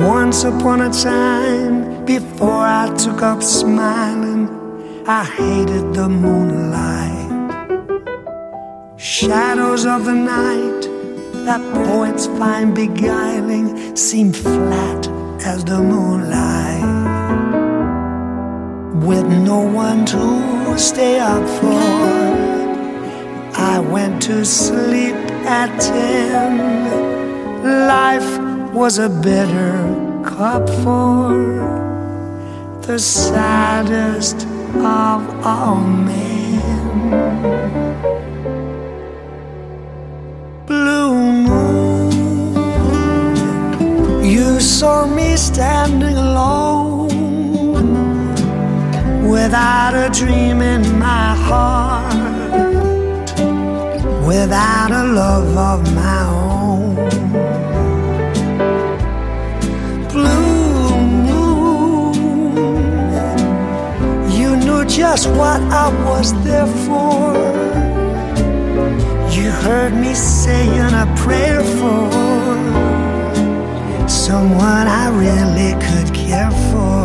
Once upon a time, before I took up smiling, I hated the moonlight. Shadows of the night that poets find beguiling seem flat as the moonlight. With no one to stay up for, I went to sleep at 10. Life was a bitter cup for the saddest of all men. Blue moon, you saw me standing alone, without a dream in my heart, without a love of my own. Blue moon, you knew just what I was there for. You heard me saying a prayer for someone I really could care for.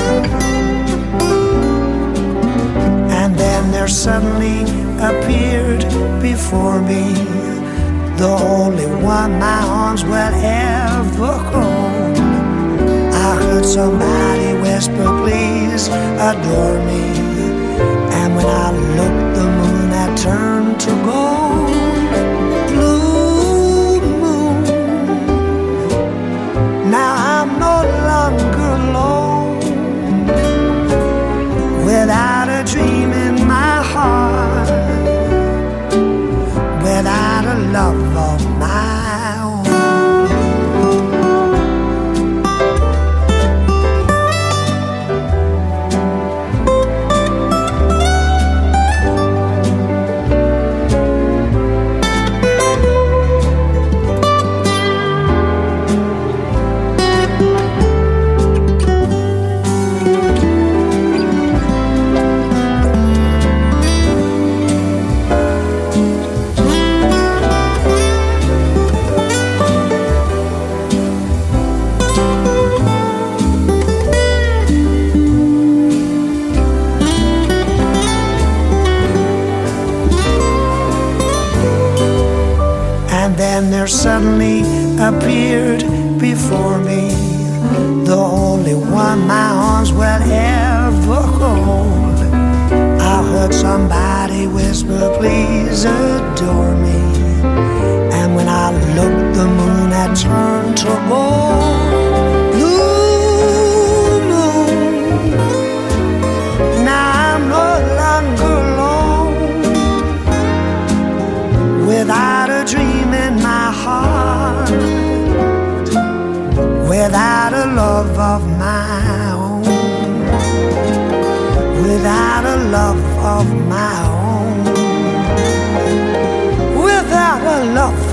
And then there suddenly appeared before me the only one my arms will ever hold. I heard somebody whisper, please adore me. And when I looked, the moon had turned to gold. Blue moon, now I'm no longer alone, without a dream in my heart, without a love of my own. And there suddenly appeared before me the only one my arms will ever hold. I heard somebody whisper, please adore me. And when I looked, the moon had turned to gold. Blue moon, now I'm no longer alone, without a dream in my heart, without a love of my own, without a love of my own, without a love